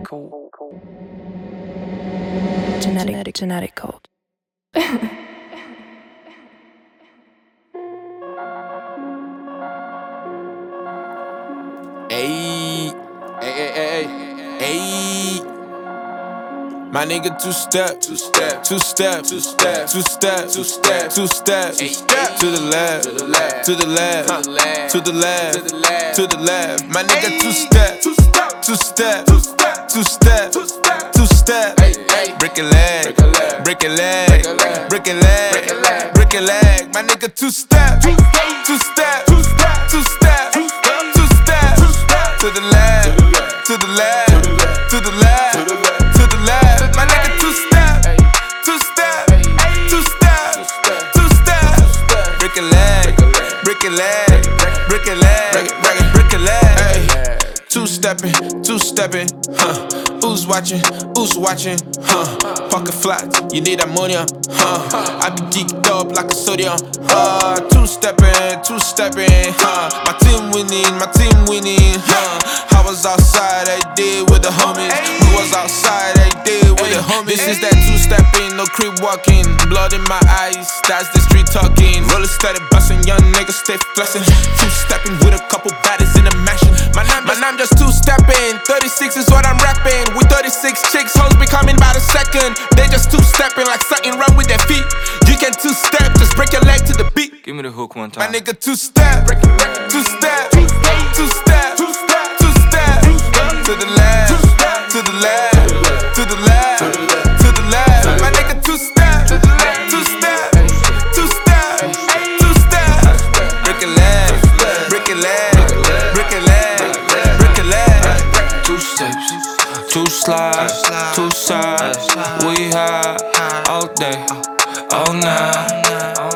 Genetic code. Ayy, ayy. My nigga two-step, two-step, two-step, two-step, two-step, two-step, two-step, to the left, to the left, to the left, to the left, to the left. My nigga two-step, two-step, two-step, two-step, two-step. Break a leg, break a leg, break a leg, break a leg. My nigga two-step, two-step, two-step, two-step, two-step, to the left, to the left, to the left, to the left. My nigga two-step, two-step, two-step, two-step. Break a leg, break a leg, break a leg, break a leg. Two-stepping, two-stepping, Who's watching? Who's watching? Pocket flat, you need ammonia, I be geeked up like a sodium. Two-stepping, two-stepping, my team winning, I was outside, I did with the homies. We was outside, I did with the homies. This is that two-stepping, no creep walking. Blood in my eyes, that's the street talking. Roller steady bustin', young niggas stay flexing. Two-stepping with a couple baddies in the mansion. My name just two-stepping, 36 is what I'm rapping. With 36 chicks, hoes be coming by the second. They just two-stepping like something wrong with their feet. You can two-step, just break your leg to the beat. Give me the hook one time. My nigga two-step, two-step, two-step, two-step, to the left, to the left, to the left, to the left. My nigga two-step, two-step, two-step, two-step. Break a leg, break a leg, break a leg, break a leg. Two steps, two slides, two sides. We high all day, all night,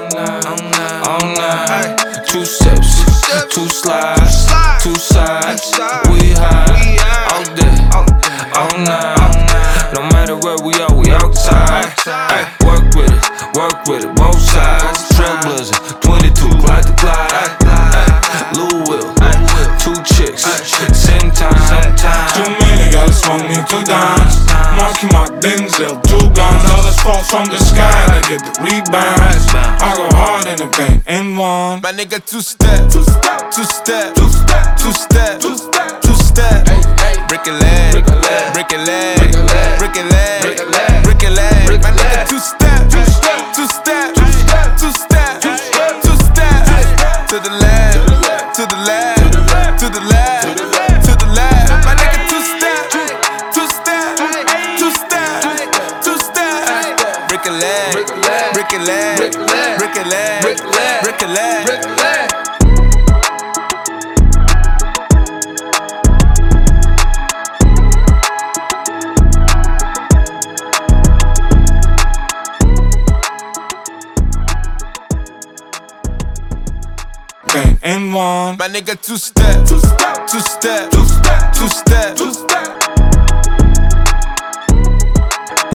all night. Two steps, two slides, two sides. We high all day, all night. No matter where we are, we outside. Ay, work with it, both sides. Trailblazer, 22, glide to glide. Lil Will, two chicks, same time. Too many gotta smoke me 2 dimes. Mark Denzel, 2 guns. All this fall from the sky to get the rebounds. I go hard in the paint, N1. My nigga two-step, two-step, two-step, two-step, two-step. Break a leg, break a leg, break a leg, break a leg, break a leg. My nigga two-step, two-step, two-step, two-step, two-step. To the left, to the left, to the left, to the left. My nigga two-step, two-step, two-step, two-step. Break a leg, break a leg, break a leg, break a leg. N1. My nigga two-step, two-step, two-step, two-step, two-step.